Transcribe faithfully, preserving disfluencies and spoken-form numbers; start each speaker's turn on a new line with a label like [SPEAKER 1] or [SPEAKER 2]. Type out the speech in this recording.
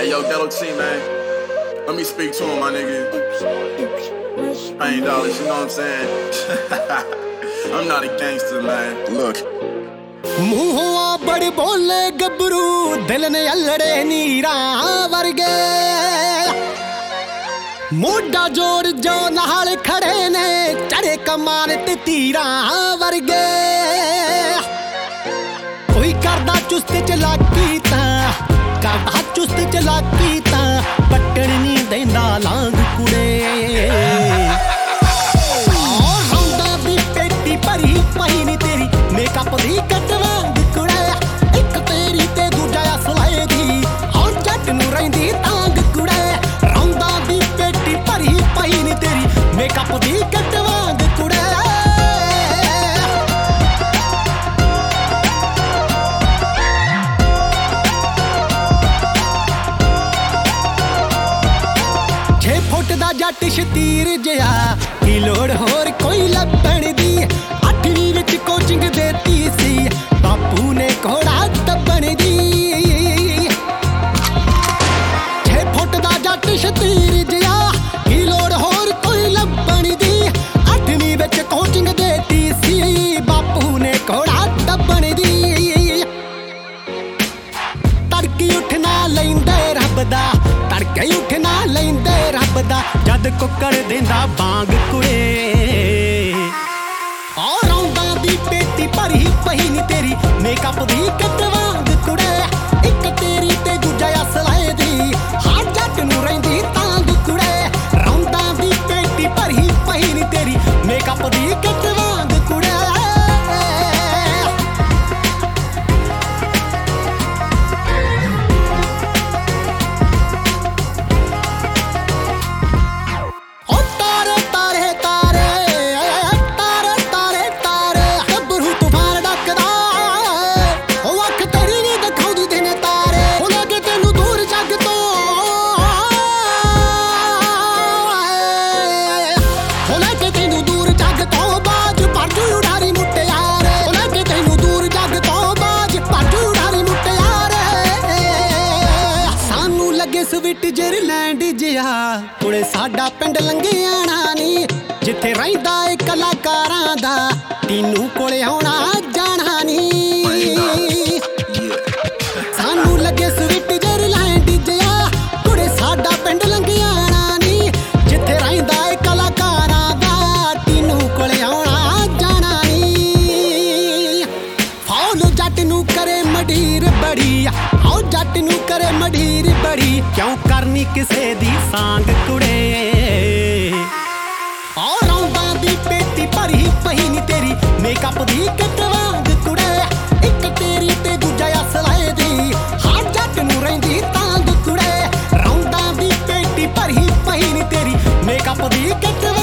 [SPEAKER 1] Hey, yo, Dello T, man. Let me speak to him, my nigga. Pain dollars, you know what I'm saying? I'm not a gangster, man. Look.
[SPEAKER 2] ਮੂੰਹੋਂ ਬੜੇ ਬੋਲੇ ਗੱਭਰੂ ਦਿਲ ਨੇ ਅਲੜੇ ਨੀਰਾਂ ਵਰਗੇ ਮੋਢਾ ਜੋੜ ਜੋ ਨਾਲ ਖੜੇ ਨੇ ਚੜੇ ਕਮਾਨ ਤੇ ਤੀਰਾਂ ਵਰਗੇ ਕੋਈ ਕਰਦਾ ਚੁਸਤ ਚਲਾਕੀ ਤਾਂ ਕਰਦਾ ਚੁਸਤ ਚਲਾਕੀ ਤਾਂ ਪੱਟਣ ਨਹੀਂ ਦੇਂਦਾ ਲਾਂਗ ਕੁੜੇ ਰੌਂਦਾ ਦੀ ਪੇਟੀ ਭਰੀ ਪਈ ਨੀ ਤੇਰੀ ਮੇਕਅਪ ਦੀ ਕਟਵਾਂਗ ਕੁੜੇ ਇੱਕ ਤੇਰੀ ਤੇ ਦੂਜਾ ਅਸਲਾਏ ਦੀ ਹੁਣ ਜੱਟ ਨੂੰ ਰਹਿੰਦੀ ਤਾਂਗ ਕੁੜੇ ਰੌਂਦਾ ਦੀ ਪੇਟੀ ਭਰੀ ਪਈ ਨੀ ਤੇਰੀ ਮੇਕਅਪ ਦੀ ਕਟਵਾਂਗ ਕੁੜੇ ਛੇ ਫੁੱਟ ਦਾ ਜੱਟ ਸ਼ਤੀਰ ਜਿਹਾ ਕੀ ਲੋੜ ਹੋਰ ਕੋਈ ਲੱਭਣ ਦੀ ਅੱਠਵੀਂ ਵਿੱਚ ਕੋਚਿੰਗ ਦੇਤੀ ਸੀ ਬਾਪੂ ਨੇ ਘੋੜਾ ਦੱਬਣ ਦੀ ਛੇ ਫੁੱਟ ਦਾ ਜੱਟ ਸ਼ਤੀਰ ਜਿਹਾ ਕੀ ਲੋੜ ਹੋਰ ਕੋਈ ਲੱਭਣ ਦੀ ਅੱਠਵੀਂ ਵਿੱਚ ਕੋਚਿੰਗ ਦੇਤੀ ਸੀ ਬਾਪੂ ਨੇ ਘੋੜਾ ਦੱਬਣ ਦੀ ਤੜਕੀ ਉੱਠਣਾ ਲੈਂਦੇ ਰੱਬ ਦਾ ਤੜਕੇ ਉੱਠਣਾ ਲੈਂਦੇ ਰੱਬ ਦਾ ਜਦ ਕੁੱਕੜ ਦਿੰਦਾ ਬਾਂਗ ਕੁੜੇ ਔਰ ਰੌਂਦਾ ਦੀ ਪੇਟੀ ਭਰੀ ਪਈ ਨੀ ਤੇਰੀ ਮੇਕਅਪ ਦੀ ਕਟਵਾਂਗ ਕੁੜੇ ਇੱਕ ਤੇਰੀ ਤੇ ਦੂਜਾ ਅਸਲਾਏ ਦੀ ਹਾਂ ਜੱਟ ਨੂੰ ਰਹਿੰਦੀ ਤਾਂਗ ਕੁੜੇ ਰੌਂਦਾ ਦੀ ਪੇਟੀ ਭਰੀ ਪਈ ਨੀ ਤੇਰੀ ਮੇਕਅਪ ਦੀ ਕਟਵਾਂਗ ਕੁੜੇ ਸਵਿਟਜ਼ਰਲੈਂਡ ਜਿਹਾ ਕੁੜੇ ਸਾਡਾ ਪਿੰਡ ਲੰਘਿਆਣਾ ਨੀ ਜਿੱਥੇ ਰਹਿੰਦਾ ਏ ਕਲਾਕਾਰਾਂ ਦਾ ਤੀਨੂੰ ਕੋਲੇ ਆਉਣਾ ਜਾਣਾ ਨੀ ਸਾਨੂੰ ਲੱਗੇ ਸਵਿਟਜ਼ਰਲੈਂਡ ਜਿਹਾ ਕੁੜੇ ਸਾਡਾ ਪਿੰਡ ਲੰਘਿਆਣਾ ਨੀ ਜਿੱਥੇ ਰਹਿੰਦਾ ਏ ਕਲਾਕਾਰਾਂ ਦਾ ਤੀਨੂੰ ਕੋਲੇ ਆਉਣਾ ਜਾਣਾ ਨੀ ਫੌਲ ਜੱਟ ਨੂੰ ਕਰੇ ਮਡੀਰ ਬੜੀ ਆਓ ਜੱਟ ਨੂੰ ਕਰੇ ਮਡੀਰ ਬੜੀ ਕਿਉਂ ਕਰਨੀ ਕਿਸੇ ਦੀ ਸਾਂਗ ਕੁੜੇ ਔਰ ਰੌਂਦਾ ਦੀ ਪੇਟੀ ਭਰੀ ਪਈ ਨੀ ਤੇਰੀ ਮੇਕਅਪ ਦੀ ਕਟਵਾਂਗ ਕੁੜੇ ਇੱਕ ਤੇਰੀ ਤੇ ਦੂਜਾ ਅਸਲਾਏ ਦੀ ਹਾਂ ਜੱਟ ਨੂੰ ਰਹਿੰਦੀ ਤਾਂਗ ਕੁੜੇ ਰੌਂਦਾ ਦੀ ਪੇਟੀ ਭਰੀ ਪਈ ਨੀ ਤੇਰੀ ਮੇਕਅਪ ਦੀ ਕਟਵਾਂਗ